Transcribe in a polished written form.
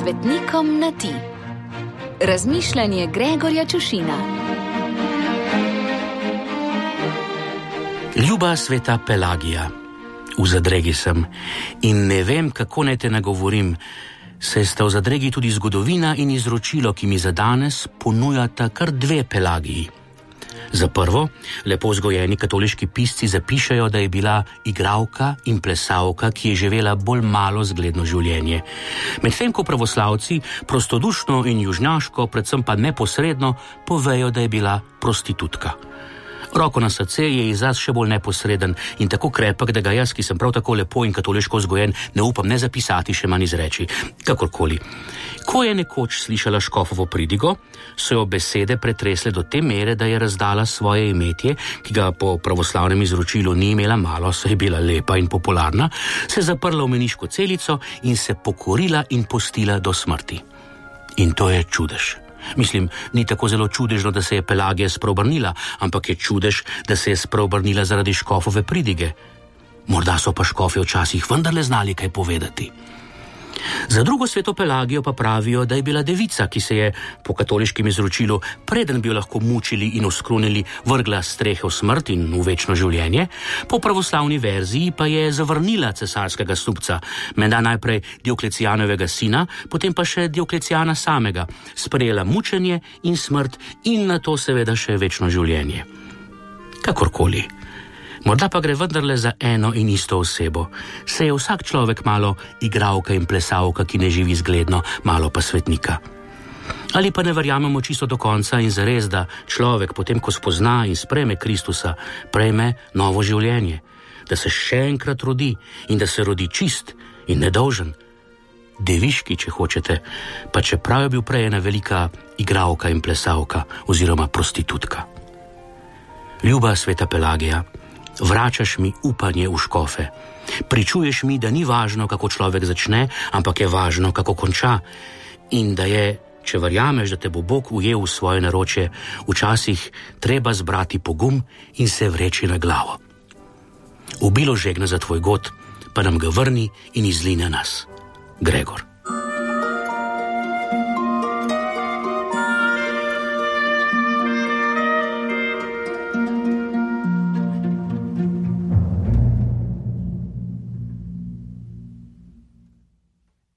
svetnikom na ti. Razmišljanje Gregorja Čušina. Ljuba sveta Pelagija, v zadregi sem in ne vem, kako naj te nagovorim, saj sta v zadregi tudi zgodovina in izročilo, ki mi za danes ponujata kar dve Pelagiji. Za prvo, lepo vzgojeni katoliški pisci zapišajo, da je bila igralka in plesalka, ki je živela bolj malo zgledno življenje. Medtem ko pravoslavci prostodušno in južnjaško, predvsem pa neposredno, povejo, da je bila prostitutka. Roko na srce je izraz še bolj neposreden in tako krepek, da ga jaz, ki sem prav tako lepo in katoliško vzgojen, ne upam ne zapisati, še manj izreči. Kakorkoli. Ko je nekoč slišala škofovo pridigo, so jo besede pretresle do te mere, da je razdala svoje imetje, ki ga po pravoslavnem izročilu ni imela malo, saj je bila lepa in popularna, se zaprla v meniško celico in se pokorila in postila do smrti. In to je čudež. Mislim, ni tako zelo čudežno, da se je Pelagija spreobrnila, ampak je čudež, da se je spreobrnila zaradi škofove pridige. Morda so pa škofi včasih vendarle znali kaj povedati. Za drugo sveto Pelagijo pa pravijo, da je bila devica, ki se je po katoliškem izročilu, preden bi jo lahko mučili in oskrunili, vrgla s strehe v smrt in v večno življenje, po pravoslavni verziji pa je zavrnila cesarskega snubca, menda najprej Dioklecijanovega sina, potem pa še Dioklecijana samega, sprejela mučenje in smrt in nato seveda še večno življenje. Kakorkoli. Morda pa gre vendarle za eno in isto osebo. Se je vsak človek malo igralka in plesalka, ki ne živi zgledno, malo pa svetnika. Ali pa ne verjamemo čisto do konca in zares, da človek potem, ko spozna in sprejme Kristusa, prejme novo življenje, da se še enkrat rodi in da se rodi čist in nedolžen. Deviški, če hočete, pa čeprav je bil prej ena velika igralka in plesalka oziroma prostitutka. Ljuba sveta Pelagija, vračaš mi upanje v škofe. Pričuješ mi, da ni važno, kako človek začne, ampak je važno, kako konča. In da je, če verjameš, da te bo Bog ujel v svoje naročje, včasih treba zbrati pogum in se vreči na glavo. Ubilo žegna za tvoj god, pa nam ga vrni in izli na nas. Gregor.